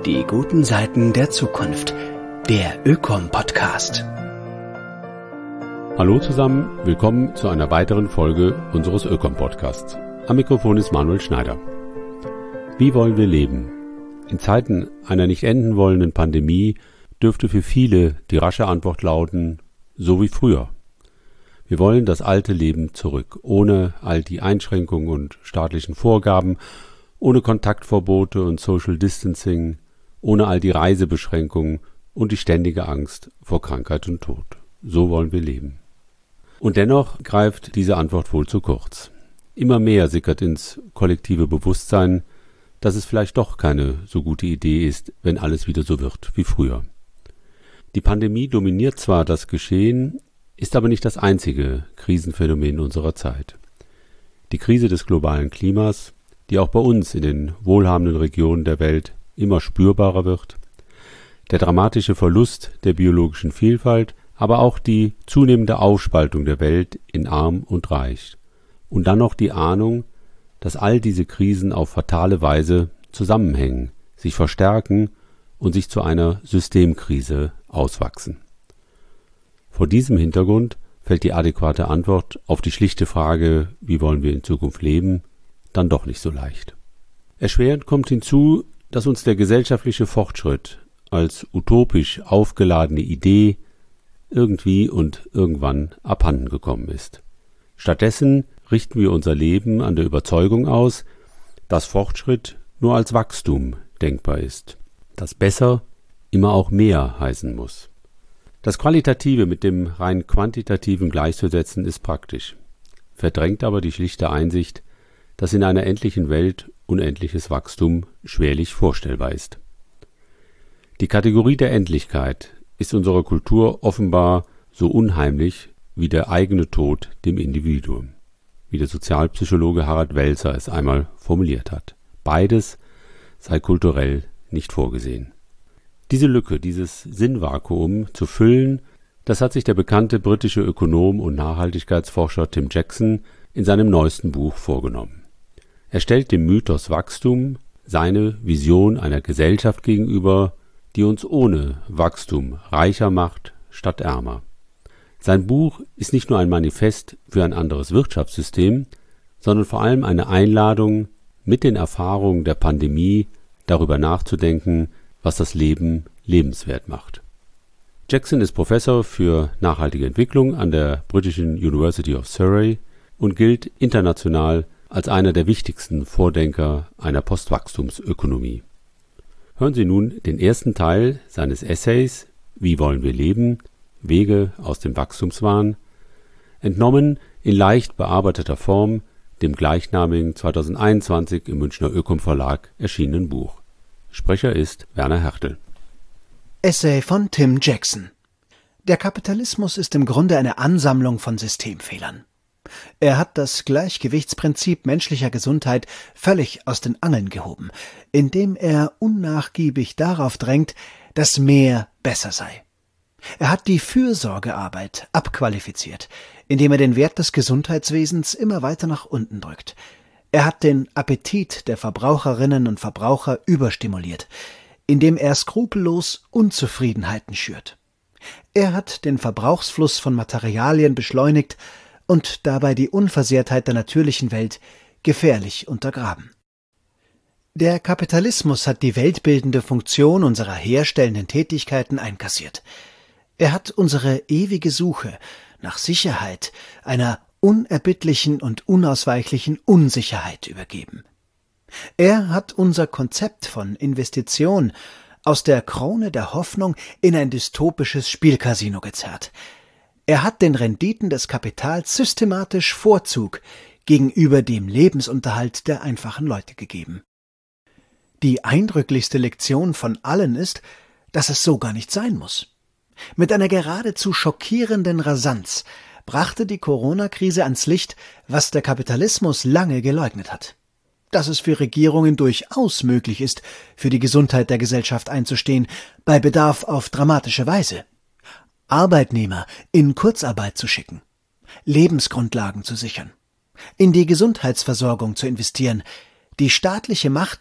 Die guten Seiten der Zukunft. Der Ökom-Podcast. Hallo zusammen, willkommen zu einer weiteren Folge unseres Ökom-Podcasts. Am Mikrofon ist Manuel Schneider. Wie wollen wir leben? In Zeiten einer nicht enden wollenden Pandemie dürfte für viele die rasche Antwort lauten, so wie früher. Wir wollen das alte Leben zurück, ohne all die Einschränkungen und staatlichen Vorgaben, ohne Kontaktverbote und Social Distancing, ohne all die Reisebeschränkungen und die ständige Angst vor Krankheit und Tod. So wollen wir leben. Und dennoch greift diese Antwort wohl zu kurz. Immer mehr sickert ins kollektive Bewusstsein, dass es vielleicht doch keine so gute Idee ist, wenn alles wieder so wird wie früher. Die Pandemie dominiert zwar das Geschehen, ist aber nicht das einzige Krisenphänomen unserer Zeit. Die Krise des globalen Klimas, die auch bei uns in den wohlhabenden Regionen der Welt immer spürbarer wird, der dramatische Verlust der biologischen Vielfalt, aber auch die zunehmende Aufspaltung der Welt in arm und reich. Und dann noch die Ahnung, dass all diese Krisen auf fatale Weise zusammenhängen, sich verstärken und sich zu einer Systemkrise auswachsen. Vor diesem Hintergrund fällt die adäquate Antwort auf die schlichte Frage, wie wollen wir in Zukunft leben, dann doch nicht so leicht. Erschwerend kommt hinzu, dass uns der gesellschaftliche Fortschritt als utopisch aufgeladene Idee irgendwie und irgendwann abhanden gekommen ist. Stattdessen richten wir unser Leben an der Überzeugung aus, dass Fortschritt nur als Wachstum denkbar ist, dass besser immer auch mehr heißen muss. Das Qualitative mit dem rein Quantitativen gleichzusetzen ist praktisch, verdrängt aber die schlichte Einsicht, dass in einer endlichen Welt unendliches Wachstum schwerlich vorstellbar ist. Die Kategorie der Endlichkeit ist unserer Kultur offenbar so unheimlich wie der eigene Tod dem Individuum, wie der Sozialpsychologe Harald Welzer es einmal formuliert hat. Beides sei kulturell nicht vorgesehen. Diese Lücke, dieses Sinnvakuum zu füllen, das hat sich der bekannte britische Ökonom und Nachhaltigkeitsforscher Tim Jackson in seinem neuesten Buch vorgenommen. Er stellt dem Mythos Wachstum seine Vision einer Gesellschaft gegenüber, die uns ohne Wachstum reicher macht statt ärmer. Sein Buch ist nicht nur ein Manifest für ein anderes Wirtschaftssystem, sondern vor allem eine Einladung, mit den Erfahrungen der Pandemie darüber nachzudenken, was das Leben lebenswert macht. Jackson ist Professor für nachhaltige Entwicklung an der britischen University of Surrey und gilt international als einer der wichtigsten Vordenker einer Postwachstumsökonomie. Hören Sie nun den ersten Teil seines Essays »Wie wollen wir leben? Wege aus dem Wachstumswahn«, entnommen in leicht bearbeiteter Form dem gleichnamigen 2021 im Münchner Ökom Verlag erschienenen Buch. Sprecher ist Werner Hertel. Essay von Tim Jackson. Der Kapitalismus ist im Grunde eine Ansammlung von Systemfehlern. Er hat das Gleichgewichtsprinzip menschlicher Gesundheit völlig aus den Angeln gehoben, indem er unnachgiebig darauf drängt, dass mehr besser sei. Er hat die Fürsorgearbeit abqualifiziert, indem er den Wert des Gesundheitswesens immer weiter nach unten drückt. Er hat den Appetit der Verbraucherinnen und Verbraucher überstimuliert, indem er skrupellos Unzufriedenheiten schürt. Er hat den Verbrauchsfluss von Materialien beschleunigt und dabei die Unversehrtheit der natürlichen Welt gefährlich untergraben. Der Kapitalismus hat die weltbildende Funktion unserer herstellenden Tätigkeiten einkassiert. Er hat unsere ewige Suche nach Sicherheit einer unerbittlichen und unausweichlichen Unsicherheit übergeben. Er hat unser Konzept von Investition aus der Krone der Hoffnung in ein dystopisches Spielcasino gezerrt. Er hat den Renditen des Kapitals systematisch Vorzug gegenüber dem Lebensunterhalt der einfachen Leute gegeben. Die eindrücklichste Lektion von allen ist, dass es so gar nicht sein muss. Mit einer geradezu schockierenden Rasanz brachte die Corona-Krise ans Licht, was der Kapitalismus lange geleugnet hat. Dass es für Regierungen durchaus möglich ist, für die Gesundheit der Gesellschaft einzustehen, bei Bedarf auf dramatische Weise. Arbeitnehmer in Kurzarbeit zu schicken, Lebensgrundlagen zu sichern, in die Gesundheitsversorgung zu investieren, die staatliche Macht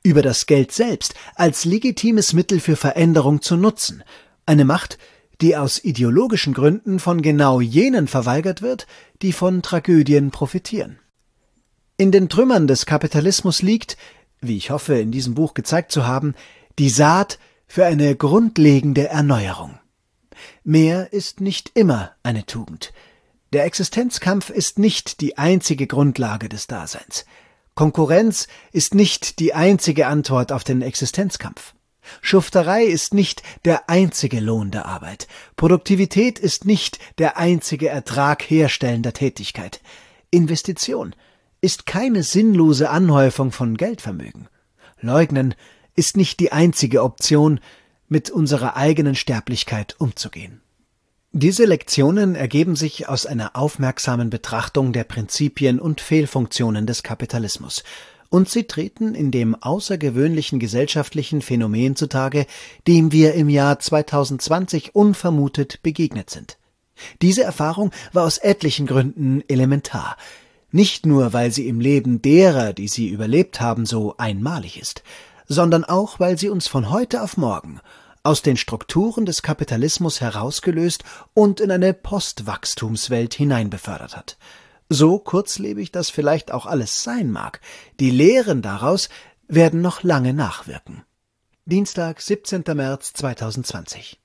über das Geld selbst als legitimes Mittel für Veränderung zu nutzen, eine Macht, die aus ideologischen Gründen von genau jenen verweigert wird, die von Tragödien profitieren. In den Trümmern des Kapitalismus liegt, wie ich hoffe, in diesem Buch gezeigt zu haben, die Saat für eine grundlegende Erneuerung. Mehr ist nicht immer eine Tugend. Der Existenzkampf ist nicht die einzige Grundlage des Daseins. Konkurrenz ist nicht die einzige Antwort auf den Existenzkampf. Schufterei ist nicht der einzige Lohn der Arbeit. Produktivität ist nicht der einzige Ertrag herstellender Tätigkeit. Investition ist keine sinnlose Anhäufung von Geldvermögen. Leugnen ist nicht die einzige Option, mit unserer eigenen Sterblichkeit umzugehen. Diese Lektionen ergeben sich aus einer aufmerksamen Betrachtung der Prinzipien und Fehlfunktionen des Kapitalismus, und sie treten in dem außergewöhnlichen gesellschaftlichen Phänomen zutage, dem wir im Jahr 2020 unvermutet begegnet sind. Diese Erfahrung war aus etlichen Gründen elementar, nicht nur, weil sie im Leben derer, die sie überlebt haben, so einmalig ist, sondern auch, weil sie uns von heute auf morgen aus den Strukturen des Kapitalismus herausgelöst und in eine Postwachstumswelt hineinbefördert hat. So kurzlebig das vielleicht auch alles sein mag, die Lehren daraus werden noch lange nachwirken. Dienstag, 17. März 2020.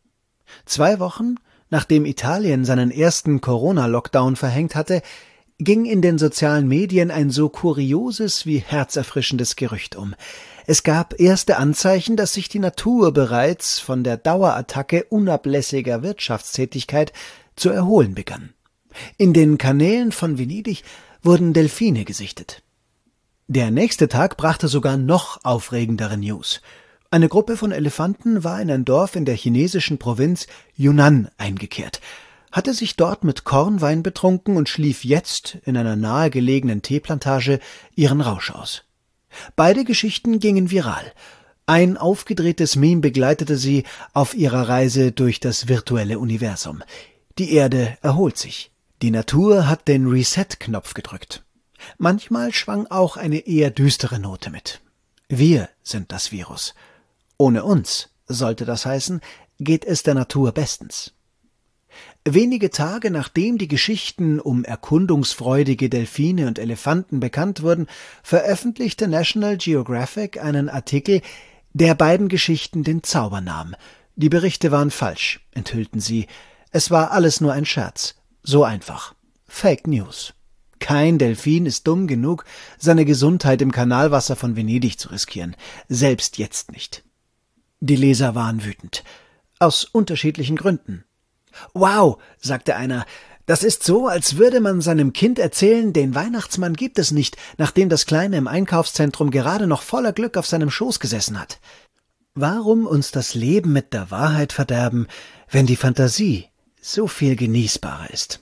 2 Wochen, nachdem Italien seinen ersten Corona-Lockdown verhängt hatte, ging in den sozialen Medien ein so kurioses wie herzerfrischendes Gerücht um. Es gab erste Anzeichen, dass sich die Natur bereits von der Dauerattacke unablässiger Wirtschaftstätigkeit zu erholen begann. In den Kanälen von Venedig wurden Delfine gesichtet. Der nächste Tag brachte sogar noch aufregendere News. Eine Gruppe von Elefanten war in ein Dorf in der chinesischen Provinz Yunnan eingekehrt, hatte sich dort mit Kornwein betrunken und schlief jetzt in einer nahegelegenen Teeplantage ihren Rausch aus. Beide Geschichten gingen viral. Ein aufgedrehtes Meme begleitete sie auf ihrer Reise durch das virtuelle Universum. Die Erde erholt sich. Die Natur hat den Reset-Knopf gedrückt. Manchmal schwang auch eine eher düstere Note mit. Wir sind das Virus. Ohne uns, sollte das heißen, geht es der Natur bestens. Wenige Tage nachdem die Geschichten um erkundungsfreudige Delfine und Elefanten bekannt wurden, veröffentlichte National Geographic einen Artikel, der beiden Geschichten den Zauber nahm. Die Berichte waren falsch, enthüllten sie. Es war alles nur ein Scherz. So einfach. Fake News. Kein Delfin ist dumm genug, seine Gesundheit im Kanalwasser von Venedig zu riskieren. Selbst jetzt nicht. Die Leser waren wütend. Aus unterschiedlichen Gründen. »Wow«, sagte einer, »das ist so, als würde man seinem Kind erzählen, den Weihnachtsmann gibt es nicht, nachdem das Kleine im Einkaufszentrum gerade noch voller Glück auf seinem Schoß gesessen hat. Warum uns das Leben mit der Wahrheit verderben, wenn die Fantasie so viel genießbarer ist?«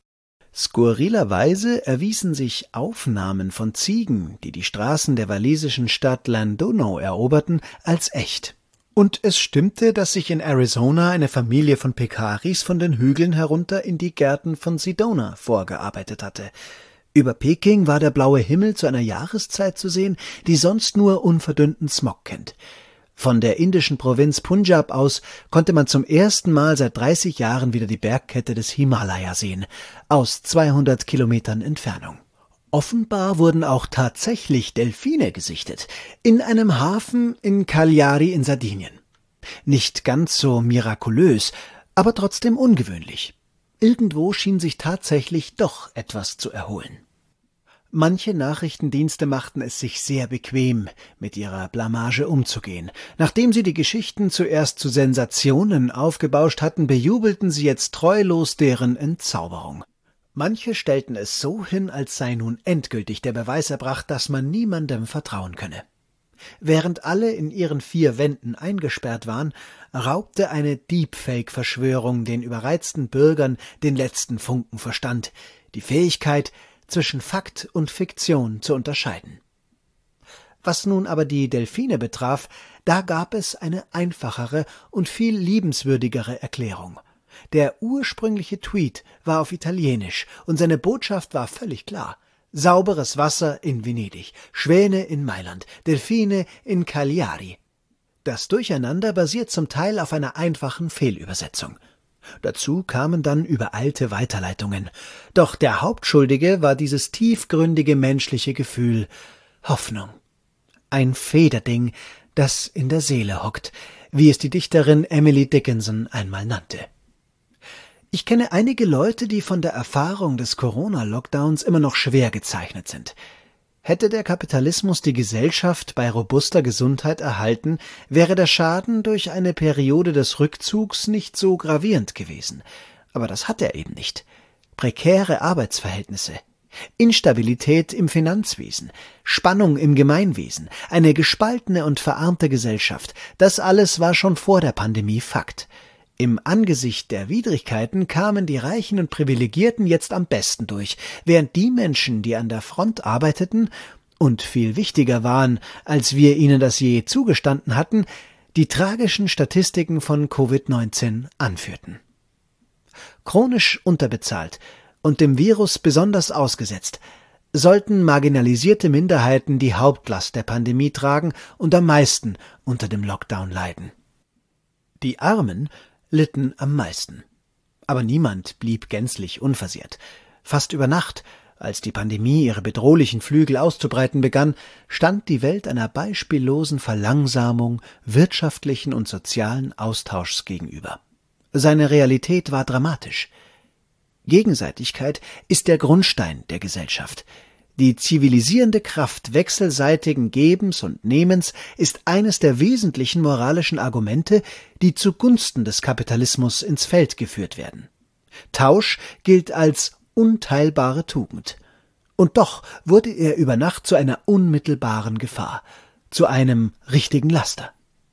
Skurrilerweise erwiesen sich Aufnahmen von Ziegen, die die Straßen der walisischen Stadt Llandudno eroberten, als echt. Und es stimmte, dass sich in Arizona eine Familie von Pekaris von den Hügeln herunter in die Gärten von Sedona vorgearbeitet hatte. Über Peking war der blaue Himmel zu einer Jahreszeit zu sehen, die sonst nur unverdünnten Smog kennt. Von der indischen Provinz Punjab aus konnte man zum ersten Mal seit 30 Jahren wieder die Bergkette des Himalaya sehen, aus 200 Kilometern Entfernung. Offenbar wurden auch tatsächlich Delfine gesichtet, in einem Hafen in Cagliari in Sardinien. Nicht ganz so mirakulös, aber trotzdem ungewöhnlich. Irgendwo schien sich tatsächlich doch etwas zu erholen. Manche Nachrichtendienste machten es sich sehr bequem, mit ihrer Blamage umzugehen. Nachdem sie die Geschichten zuerst zu Sensationen aufgebauscht hatten, bejubelten sie jetzt treulos deren Entzauberung. Manche stellten es so hin, als sei nun endgültig der Beweis erbracht, dass man niemandem vertrauen könne. Während alle in ihren 4 Wänden eingesperrt waren, raubte eine Deepfake-Verschwörung den überreizten Bürgern den letzten Funken Verstand, die Fähigkeit, zwischen Fakt und Fiktion zu unterscheiden. Was nun aber die Delfine betraf, da gab es eine einfachere und viel liebenswürdigere Erklärung. Der ursprüngliche Tweet war auf Italienisch und seine Botschaft war völlig klar. Sauberes Wasser in Venedig, Schwäne in Mailand, Delfine in Cagliari. Das Durcheinander basiert zum Teil auf einer einfachen Fehlübersetzung. Dazu kamen dann übereilte Weiterleitungen. Doch der Hauptschuldige war dieses tiefgründige menschliche Gefühl: Hoffnung. Ein Federding, das in der Seele hockt, wie es die Dichterin Emily Dickinson einmal nannte. Ich kenne einige Leute, die von der Erfahrung des Corona-Lockdowns immer noch schwer gezeichnet sind. Hätte der Kapitalismus die Gesellschaft bei robuster Gesundheit erhalten, wäre der Schaden durch eine Periode des Rückzugs nicht so gravierend gewesen. Aber das hat er eben nicht. Prekäre Arbeitsverhältnisse, Instabilität im Finanzwesen, Spannung im Gemeinwesen, eine gespaltene und verarmte Gesellschaft, das alles war schon vor der Pandemie Fakt. Im Angesicht der Widrigkeiten kamen die Reichen und Privilegierten jetzt am besten durch, während die Menschen, die an der Front arbeiteten und viel wichtiger waren, als wir ihnen das je zugestanden hatten, die tragischen Statistiken von Covid-19 anführten. Chronisch unterbezahlt und dem Virus besonders ausgesetzt, sollten marginalisierte Minderheiten die Hauptlast der Pandemie tragen und am meisten unter dem Lockdown leiden. Die Armen litten am meisten. Aber niemand blieb gänzlich unversehrt. Fast über Nacht, als die Pandemie ihre bedrohlichen Flügel auszubreiten begann, stand die Welt einer beispiellosen Verlangsamung wirtschaftlichen und sozialen Austauschs gegenüber. Seine Realität war dramatisch. Gegenseitigkeit ist der Grundstein der Gesellschaft. Die zivilisierende Kraft wechselseitigen Gebens und Nehmens ist eines der wesentlichen moralischen Argumente, die zugunsten des Kapitalismus ins Feld geführt werden. Tausch gilt als unteilbare Tugend. Und doch wurde er über Nacht zu einer unmittelbaren Gefahr, zu einem richtigen Laster.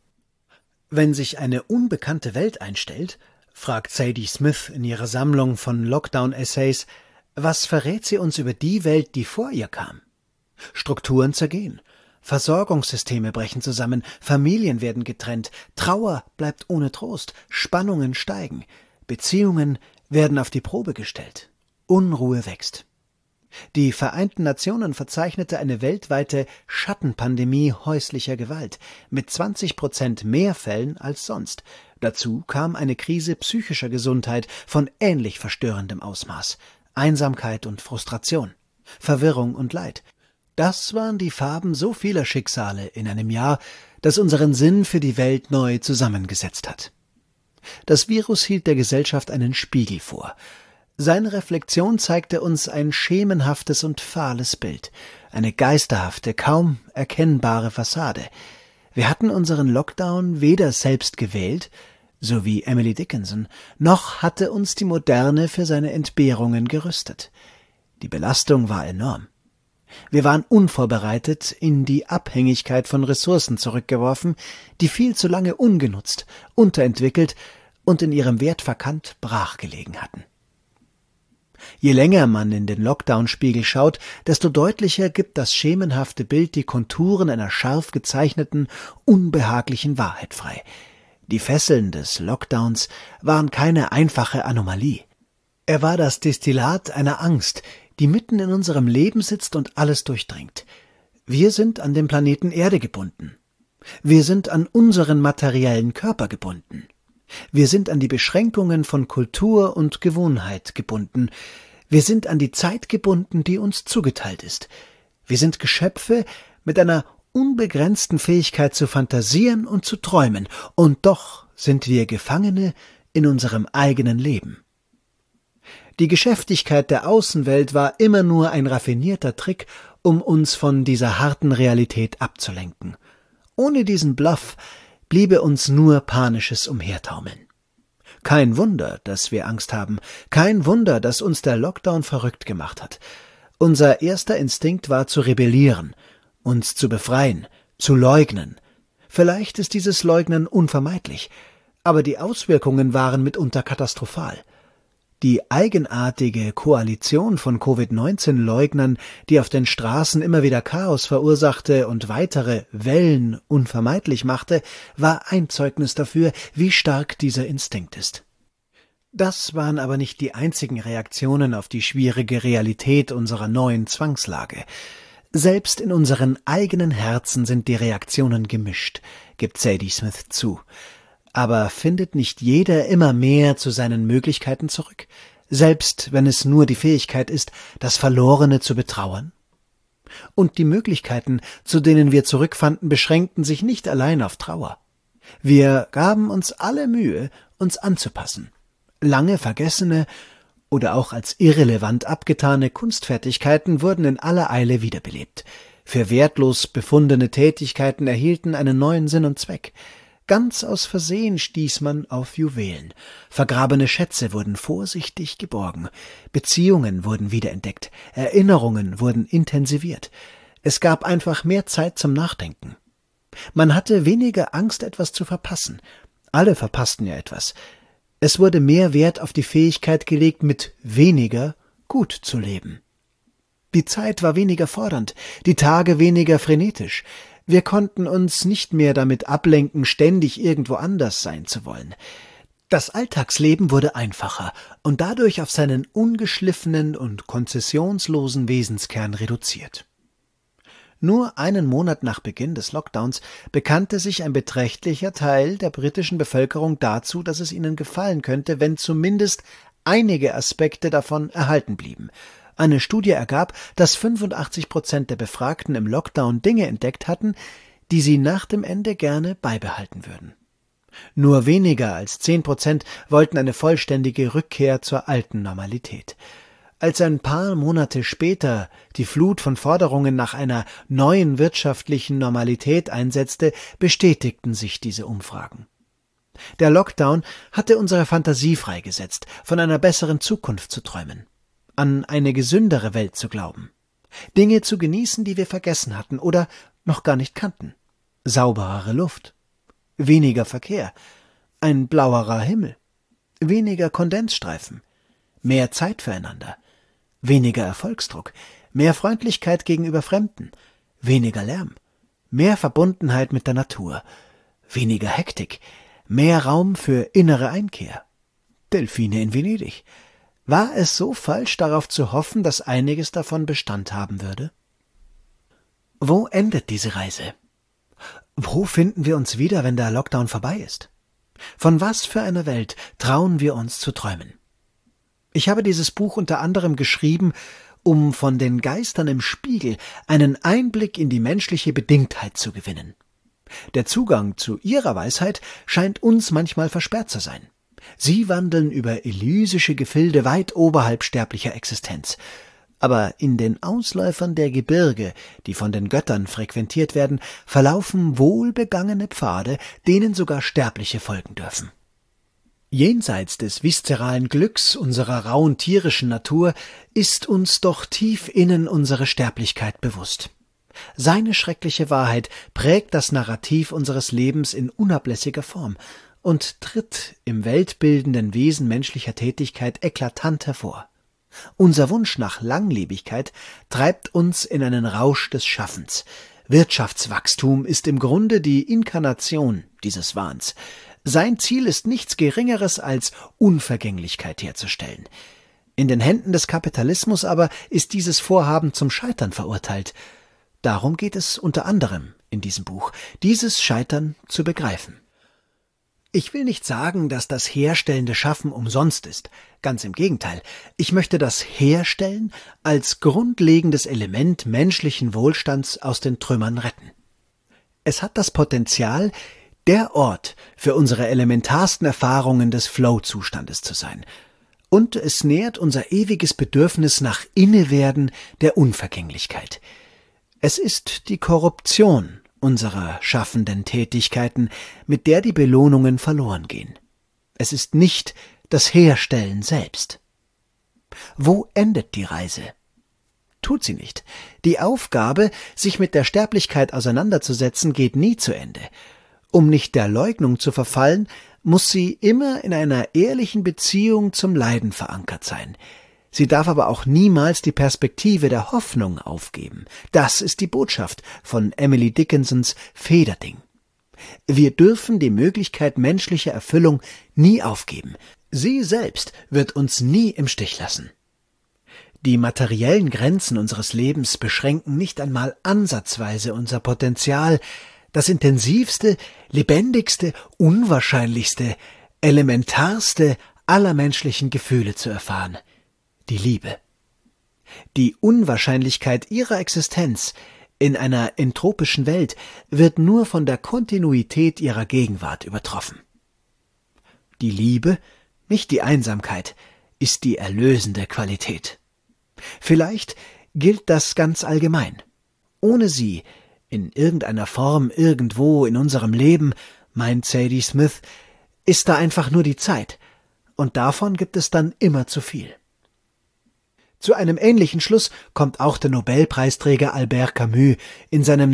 Wenn sich eine unbekannte Welt einstellt, fragt Zadie Smith in ihrer Sammlung von Lockdown-Essays, was verrät sie uns über die Welt, die vor ihr kam? Strukturen zergehen, Versorgungssysteme brechen zusammen, Familien werden getrennt, Trauer bleibt ohne Trost, Spannungen steigen, Beziehungen werden auf die Probe gestellt, Unruhe wächst. Die Vereinten Nationen verzeichnete eine weltweite Schattenpandemie häuslicher Gewalt mit 20% mehr Fällen als sonst. Dazu kam eine Krise psychischer Gesundheit von ähnlich verstörendem Ausmaß. Einsamkeit und Frustration, Verwirrung und Leid. Das waren die Farben so vieler Schicksale in einem Jahr, das unseren Sinn für die Welt neu zusammengesetzt hat. Das Virus hielt der Gesellschaft einen Spiegel vor. Seine Reflexion zeigte uns ein schemenhaftes und fahles Bild, eine geisterhafte, kaum erkennbare Fassade. Wir hatten unseren Lockdown weder selbst gewählt, so wie Emily Dickinson, noch hatte uns die Moderne für seine Entbehrungen gerüstet. Die Belastung war enorm. Wir waren unvorbereitet in die Abhängigkeit von Ressourcen zurückgeworfen, die viel zu lange ungenutzt, unterentwickelt und in ihrem Wert verkannt brachgelegen hatten. Je länger man in den Lockdown-Spiegel schaut, desto deutlicher gibt das schemenhafte Bild die Konturen einer scharf gezeichneten, unbehaglichen Wahrheit frei. Die Fesseln des Lockdowns waren keine einfache Anomalie. Er war das Destillat einer Angst, die mitten in unserem Leben sitzt und alles durchdringt. Wir sind an den Planeten Erde gebunden. Wir sind an unseren materiellen Körper gebunden. Wir sind an die Beschränkungen von Kultur und Gewohnheit gebunden. Wir sind an die Zeit gebunden, die uns zugeteilt ist. Wir sind Geschöpfe mit einer unbegrenzten Fähigkeit zu fantasieren und zu träumen, und doch sind wir Gefangene in unserem eigenen Leben. Die Geschäftigkeit der Außenwelt war immer nur ein raffinierter Trick, um uns von dieser harten Realität abzulenken. Ohne diesen Bluff bliebe uns nur panisches Umhertaumeln. Kein Wunder, dass wir Angst haben, kein Wunder, dass uns der Lockdown verrückt gemacht hat. Unser erster Instinkt war zu rebellieren, uns zu befreien, zu leugnen. Vielleicht ist dieses Leugnen unvermeidlich, aber die Auswirkungen waren mitunter katastrophal. Die eigenartige Koalition von Covid-19-Leugnern, die auf den Straßen immer wieder Chaos verursachte und weitere Wellen unvermeidlich machte, war ein Zeugnis dafür, wie stark dieser Instinkt ist. Das waren aber nicht die einzigen Reaktionen auf die schwierige Realität unserer neuen Zwangslage. Selbst in unseren eigenen Herzen sind die Reaktionen gemischt, gibt Zadie Smith zu. Aber findet nicht jeder immer mehr zu seinen Möglichkeiten zurück, selbst wenn es nur die Fähigkeit ist, das Verlorene zu betrauern? Und die Möglichkeiten, zu denen wir zurückfanden, beschränkten sich nicht allein auf Trauer. Wir gaben uns alle Mühe, uns anzupassen. Lange vergessene oder auch als irrelevant abgetane Kunstfertigkeiten wurden in aller Eile wiederbelebt. Für wertlos befundene Tätigkeiten erhielten einen neuen Sinn und Zweck. Ganz aus Versehen stieß man auf Juwelen. Vergrabene Schätze wurden vorsichtig geborgen. Beziehungen wurden wiederentdeckt. Erinnerungen wurden intensiviert. Es gab einfach mehr Zeit zum Nachdenken. Man hatte weniger Angst, etwas zu verpassen. Alle verpassten ja etwas. Es wurde mehr Wert auf die Fähigkeit gelegt, mit weniger gut zu leben. Die Zeit war weniger fordernd, die Tage weniger frenetisch. Wir konnten uns nicht mehr damit ablenken, ständig irgendwo anders sein zu wollen. Das Alltagsleben wurde einfacher und dadurch auf seinen ungeschliffenen und konzessionslosen Wesenskern reduziert. Nur einen Monat nach Beginn des Lockdowns bekannte sich ein beträchtlicher Teil der britischen Bevölkerung dazu, dass es ihnen gefallen könnte, wenn zumindest einige Aspekte davon erhalten blieben. Eine Studie ergab, dass 85% der Befragten im Lockdown Dinge entdeckt hatten, die sie nach dem Ende gerne beibehalten würden. Nur weniger als 10% wollten eine vollständige Rückkehr zur alten Normalität. Als ein paar Monate später die Flut von Forderungen nach einer neuen wirtschaftlichen Normalität einsetzte, bestätigten sich diese Umfragen. Der Lockdown hatte unsere Fantasie freigesetzt, von einer besseren Zukunft zu träumen, an eine gesündere Welt zu glauben, Dinge zu genießen, die wir vergessen hatten oder noch gar nicht kannten. Sauberere Luft, weniger Verkehr, ein blauerer Himmel, weniger Kondensstreifen, mehr Zeit füreinander, weniger Erfolgsdruck, mehr Freundlichkeit gegenüber Fremden, weniger Lärm, mehr Verbundenheit mit der Natur, weniger Hektik, mehr Raum für innere Einkehr. Delfine in Venedig. War es so falsch, darauf zu hoffen, dass einiges davon Bestand haben würde? Wo endet diese Reise? Wo finden wir uns wieder, wenn der Lockdown vorbei ist? Von was für einer Welt trauen wir uns zu träumen? Ich habe dieses Buch unter anderem geschrieben, um von den Geistern im Spiegel einen Einblick in die menschliche Bedingtheit zu gewinnen. Der Zugang zu ihrer Weisheit scheint uns manchmal versperrt zu sein. Sie wandeln über elysische Gefilde weit oberhalb sterblicher Existenz. Aber in den Ausläufern der Gebirge, die von den Göttern frequentiert werden, verlaufen wohlbegangene Pfade, denen sogar Sterbliche folgen dürfen. Jenseits des viszeralen Glücks unserer rauen tierischen Natur ist uns doch tief innen unsere Sterblichkeit bewusst. Seine schreckliche Wahrheit prägt das Narrativ unseres Lebens in unablässiger Form und tritt im weltbildenden Wesen menschlicher Tätigkeit eklatant hervor. Unser Wunsch nach Langlebigkeit treibt uns in einen Rausch des Schaffens. Wirtschaftswachstum ist im Grunde die Inkarnation dieses Wahns. Sein Ziel ist nichts Geringeres als Unvergänglichkeit herzustellen. In den Händen des Kapitalismus aber ist dieses Vorhaben zum Scheitern verurteilt. Darum geht es unter anderem in diesem Buch, dieses Scheitern zu begreifen. Ich will nicht sagen, dass das herstellende Schaffen umsonst ist. Ganz im Gegenteil. Ich möchte das Herstellen als grundlegendes Element menschlichen Wohlstands aus den Trümmern retten. Es hat das Potenzial, der Ort für unsere elementarsten Erfahrungen des Flow-Zustandes zu sein. Und es nährt unser ewiges Bedürfnis nach Innewerden der Unvergänglichkeit. Es ist die Korruption unserer schaffenden Tätigkeiten, mit der die Belohnungen verloren gehen. Es ist nicht das Herstellen selbst. Wo endet die Reise? Tut sie nicht. Die Aufgabe, sich mit der Sterblichkeit auseinanderzusetzen, geht nie zu Ende. Um nicht der Leugnung zu verfallen, muss sie immer in einer ehrlichen Beziehung zum Leiden verankert sein. Sie darf aber auch niemals die Perspektive der Hoffnung aufgeben. Das ist die Botschaft von Emily Dickinsons Federding. Wir dürfen die Möglichkeit menschlicher Erfüllung nie aufgeben. Sie selbst wird uns nie im Stich lassen. Die materiellen Grenzen unseres Lebens beschränken nicht einmal ansatzweise unser Potenzial, das intensivste, lebendigste, unwahrscheinlichste, elementarste aller menschlichen Gefühle zu erfahren: die Liebe. Die Unwahrscheinlichkeit ihrer Existenz in einer entropischen Welt wird nur von der Kontinuität ihrer Gegenwart übertroffen. Die Liebe, nicht die Einsamkeit, ist die erlösende Qualität. Vielleicht gilt das ganz allgemein. Ohne sie, in irgendeiner Form, irgendwo in unserem Leben, meint Zadie Smith, ist da einfach nur die Zeit, und davon gibt es dann immer zu viel. Zu einem ähnlichen Schluss kommt auch der Nobelpreisträger Albert Camus in seinem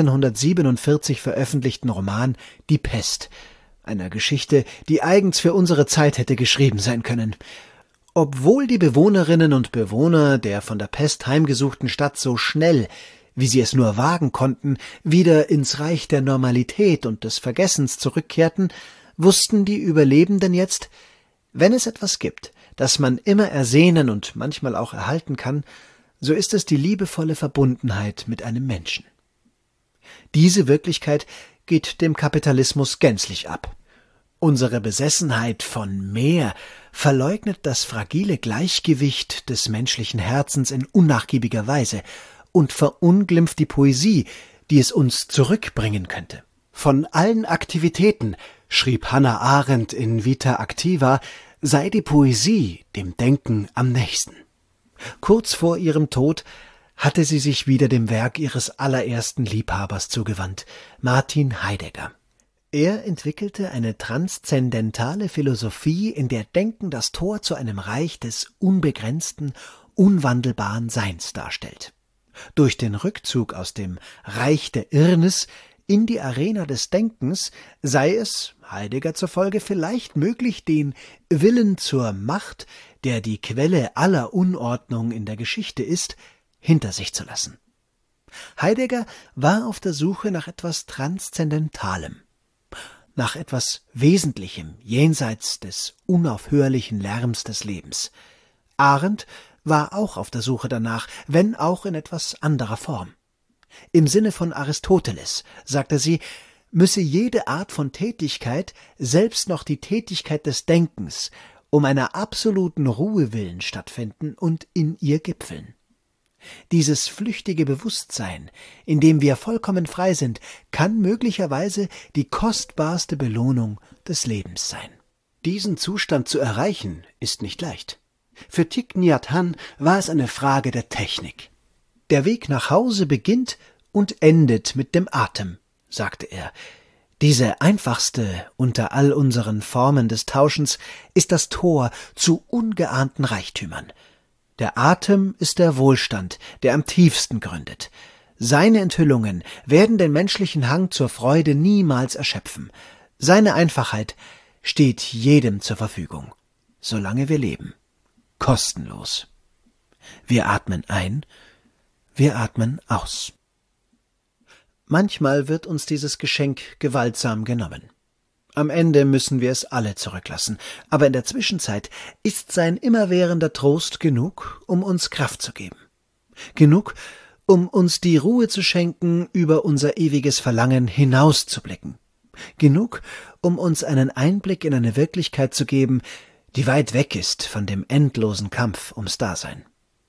1947 veröffentlichten Roman »Die Pest«, einer Geschichte, die eigens für unsere Zeit hätte geschrieben sein können. Obwohl die Bewohnerinnen und Bewohner der von der Pest heimgesuchten Stadt so schnell, wie sie es nur wagen konnten, wieder ins Reich der Normalität und des Vergessens zurückkehrten, wussten die Überlebenden jetzt: Wenn es etwas gibt, das man immer ersehnen und manchmal auch erhalten kann, so ist es die liebevolle Verbundenheit mit einem Menschen. Diese Wirklichkeit geht dem Kapitalismus gänzlich ab. Unsere Besessenheit von mehr verleugnet das fragile Gleichgewicht des menschlichen Herzens in unnachgiebiger Weise und verunglimpft die Poesie, die es uns zurückbringen könnte. Von allen Aktivitäten, schrieb Hannah Arendt in Vita Activa, sei die Poesie dem Denken am nächsten. Kurz vor ihrem Tod hatte sie sich wieder dem Werk ihres allerersten Liebhabers zugewandt, Martin Heidegger. Er entwickelte eine transzendentale Philosophie, in der Denken das Tor zu einem Reich des unbegrenzten, unwandelbaren Seins darstellt. Durch den Rückzug aus dem Reich der Irrnis in die Arena des Denkens sei es, Heidegger zufolge, vielleicht möglich, den Willen zur Macht, der die Quelle aller Unordnung in der Geschichte ist, hinter sich zu lassen. Heidegger war auf der Suche nach etwas Transzendentalem, nach etwas Wesentlichem jenseits des unaufhörlichen Lärms des Lebens. Arendt war auch auf der Suche danach, wenn auch in etwas anderer Form. Im Sinne von Aristoteles, sagte sie, müsse jede Art von Tätigkeit, selbst noch die Tätigkeit des Denkens, um einer absoluten Ruhe willen stattfinden und in ihr gipfeln. Dieses flüchtige Bewusstsein, in dem wir vollkommen frei sind, kann möglicherweise die kostbarste Belohnung des Lebens sein. Diesen Zustand zu erreichen, ist nicht leicht. Für Thich Nhat Hanh war es eine Frage der Technik. Der Weg nach Hause beginnt und endet mit dem Atem, sagte er. Diese einfachste unter all unseren Formen des Tauschens ist das Tor zu ungeahnten Reichtümern. Der Atem ist der Wohlstand, der am tiefsten gründet. Seine Enthüllungen werden den menschlichen Hang zur Freude niemals erschöpfen. Seine Einfachheit steht jedem zur Verfügung, solange wir leben. Kostenlos. Wir atmen ein, wir atmen aus. Manchmal wird uns dieses Geschenk gewaltsam genommen. Am Ende müssen wir es alle zurücklassen, aber in der Zwischenzeit ist sein immerwährender Trost genug, um uns Kraft zu geben. Genug, um uns die Ruhe zu schenken, über unser ewiges Verlangen hinauszublicken. Genug, um uns einen Einblick in eine Wirklichkeit zu geben, die weit weg ist von dem endlosen Kampf ums Dasein.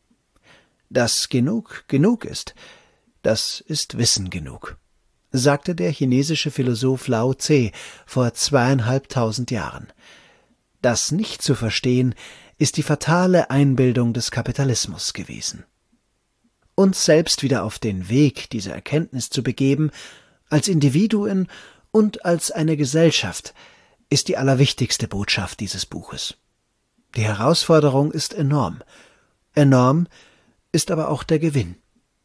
Dass genug genug ist, das ist Wissen genug, sagte der chinesische Philosoph Lao Tse vor 2500 Jahren. Das nicht zu verstehen, ist die fatale Einbildung des Kapitalismus gewesen. Uns selbst wieder auf den Weg dieser Erkenntnis zu begeben, als Individuen und als eine Gesellschaft, ist die allerwichtigste Botschaft dieses Buches. Die Herausforderung ist enorm. Enorm ist aber auch der Gewinn.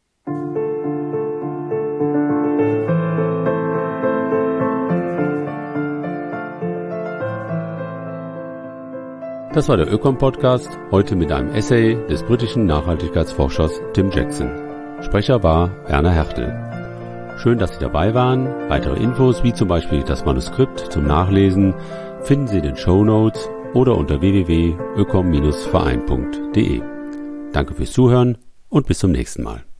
Das war der Ökom-Podcast, heute mit einem Essay des britischen Nachhaltigkeitsforschers Tim Jackson. Sprecher war Werner Hertel. Schön, dass Sie dabei waren. Weitere Infos, wie zum Beispiel das Manuskript zum Nachlesen, finden Sie in den Shownotes oder unter www.ökom-verein.de. Danke fürs Zuhören und bis zum nächsten Mal.